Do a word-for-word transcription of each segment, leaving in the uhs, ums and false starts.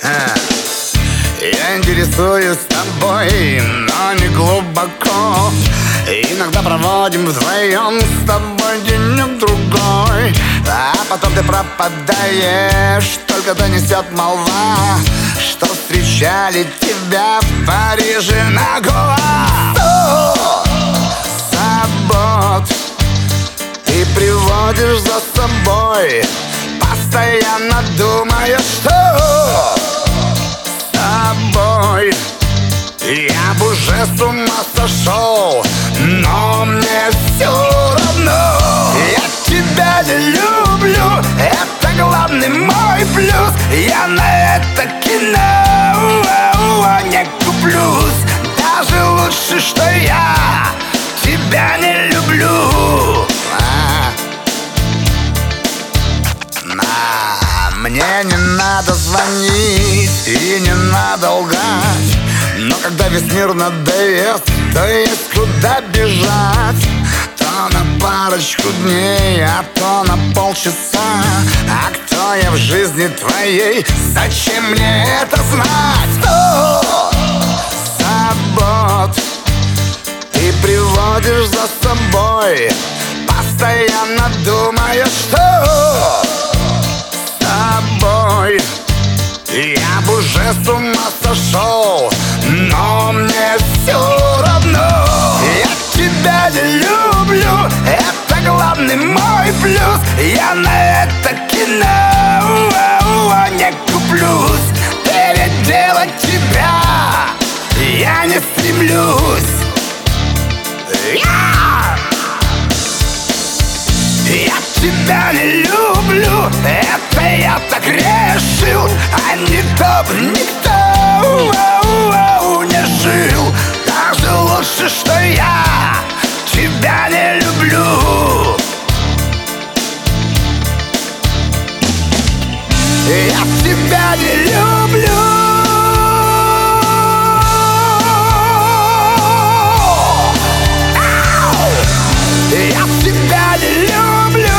Я интересуюсь тобой, но не глубоко. Иногда проводим вдвоем с тобой денек-другой, а потом ты пропадаешь, только донесет молва, что встречали тебя в Париже наголо. Сто забот ты приводишь за собой, постоянно думая, что с тобой я бы уже с ума сошел, но мне все равно. Я тебя не люблю, это главный мой плюс. Я на это кино не куплюсь. Даже лучше, что я тебя не люблю. а, а, Мне не надо звонить и не надо лгать, но когда весь мир надоест, то есть куда бежать. То на парочку дней, а то на полчаса. А кто я в жизни твоей? Зачем мне это знать? Сто забот ты приводишь за собой, постоянно думая, что с тобой я бы уже с ума сошел, но мне все равно. Я тебя не люблю, это главный мой плюс. Я на это кино не куплюсь. Переделать тебя я не стремлюсь. Я, я тебя не люблю, это я так решил, а не то б никто не жил. Даже лучше, что я тебя не люблю. Я тебя не люблю. Я тебя не люблю.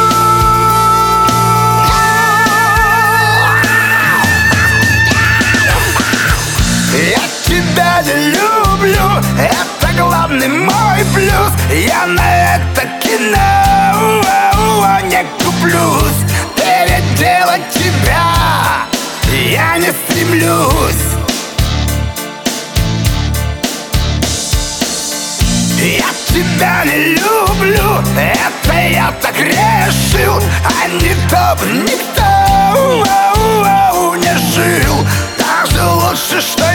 Я тебя не люблю, это главный мой плюс. Я на это кино не куплюсь. Переделать тебя я не стремлюсь. Я тебя не люблю, это я так решил, а не то б никто не жил. Даже лучше, что